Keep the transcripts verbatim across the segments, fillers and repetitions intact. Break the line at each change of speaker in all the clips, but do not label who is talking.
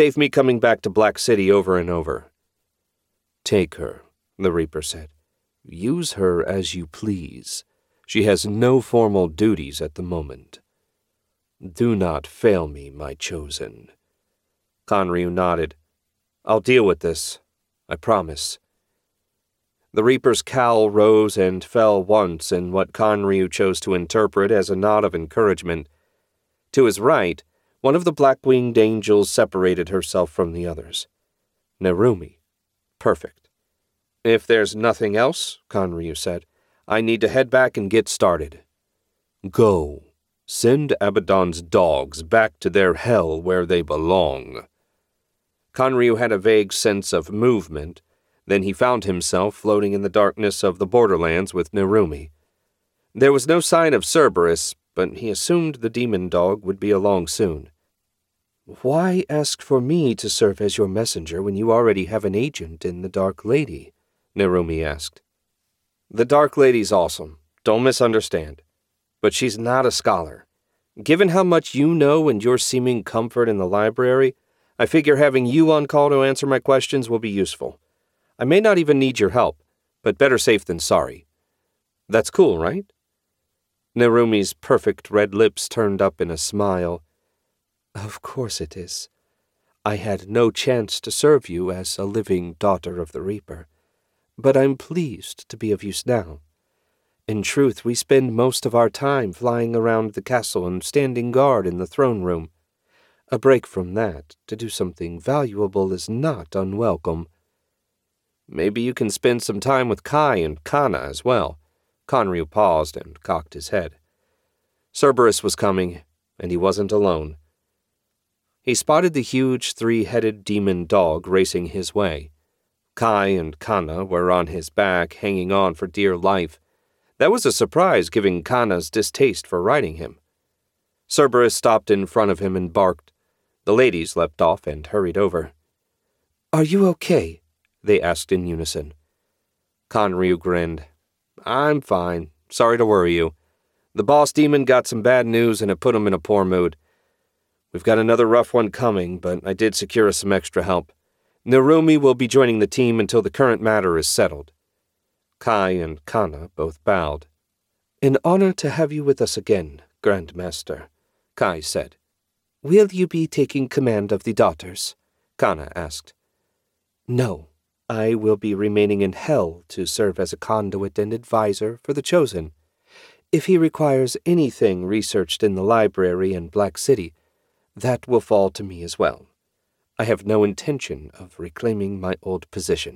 Save me coming back to Black City over and over. Take her, the Reaper said. Use her as you please. She has no formal duties at the moment. Do not fail me, my chosen. Conryu nodded. I'll deal with this. I promise. The Reaper's cowl rose and fell once in what Conryu chose to interpret as a nod of encouragement. To his right, one of the black-winged angels separated herself from the others. Nerumi. Perfect. If there's nothing else, Conryu said, I need to head back and get started. Go. Send Abaddon's dogs back to their hell where they belong. Conryu had a vague sense of movement. Then he found himself floating in the darkness of the borderlands with Nerumi. There was no sign of Cerberus, but he assumed the demon dog would be along soon. Why ask for me to serve as your messenger when you already have an agent in the Dark Lady? Nerumi asked. The Dark Lady's awesome, don't misunderstand. But she's not a scholar. Given how much you know and your seeming comfort in the library, I figure having you on call to answer my questions will be useful. I may not even need your help, but better safe than sorry. That's cool, right? Nerumi's perfect red lips turned up in a smile. Of course it is. I had no chance to serve you as a living daughter of the Reaper, but I'm pleased to be of use now. In truth, we spend most of our time flying around the castle and standing guard in the throne room. A break from that to do something valuable is not unwelcome. Maybe you can spend some time with Kai and Kana as well. Conryu paused and cocked his head. Cerberus was coming, and he wasn't alone. He spotted the huge three-headed demon dog racing his way. Kai and Kana were on his back, hanging on for dear life. That was a surprise, given Kana's distaste for riding him. Cerberus stopped in front of him and barked. The ladies leapt off and hurried over. Are you okay? They asked in unison. Conryu grinned. I'm fine. Sorry to worry you. The boss demon got some bad news and it put him in a poor mood. We've got another rough one coming, but I did secure us some extra help. Nerumi will be joining the team until the current matter is settled. Kai and Kana both bowed. An honor to have you with us again, Grand Master, Kai said. Will you be taking command of the daughters? Kana asked. No. I will be remaining in Hell to serve as a conduit and advisor for the Chosen. If he requires anything researched in the library in Black City, that will fall to me as well. I have no intention of reclaiming my old position.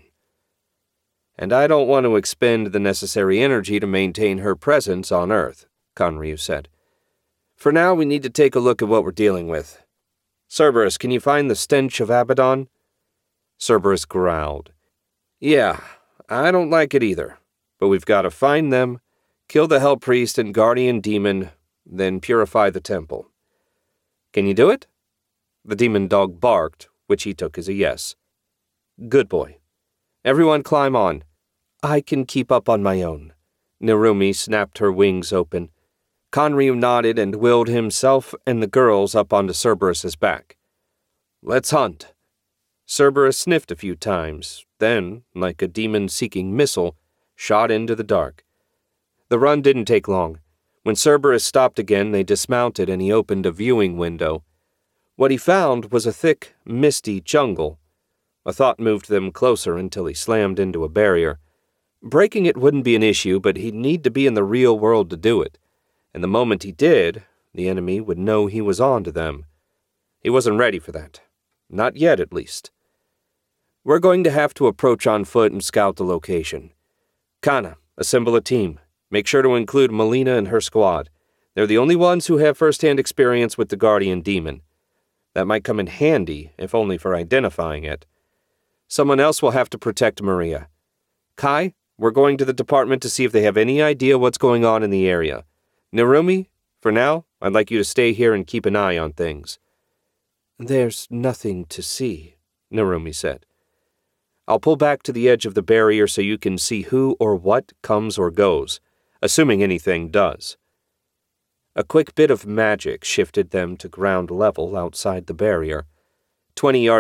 And I don't want to expend the necessary energy to maintain her presence on Earth, Conryu said. For now, we need to take a look at what we're dealing with. Cerberus, can you find the stench of Abaddon? Cerberus growled. Yeah, I don't like it either, but we've got to find them, kill the Hell Priest and Guardian Demon, then purify the temple. Can you do it? The demon dog barked, which he took as a yes. Good boy. Everyone climb on. I can keep up on my own. Nerumi snapped her wings open. Conryu nodded and willed himself and the girls up onto Cerberus's back. Let's hunt. Cerberus sniffed a few times, then, like a demon-seeking missile, shot into the dark. The run didn't take long. When Cerberus stopped again, they dismounted and he opened a viewing window. What he found was a thick, misty jungle. A thought moved them closer until he slammed into a barrier. Breaking it wouldn't be an issue, but he'd need to be in the real world to do it. And the moment he did, the enemy would know he was on to them. He wasn't ready for that. Not yet, at least. We're going to have to approach on foot and scout the location. Kana, assemble a team. Make sure to include Melina and her squad. They're the only ones who have first-hand experience with the Guardian Demon. That might come in handy, if only for identifying it. Someone else will have to protect Maria. Kai, we're going to the department to see if they have any idea what's going on in the area. Nerumi, for now, I'd like you to stay here and keep an eye on things. There's nothing to see, Nerumi said. I'll pull back to the edge of the barrier so you can see who or what comes or goes, assuming anything does. A quick bit of magic shifted them to ground level outside the barrier. Twenty yards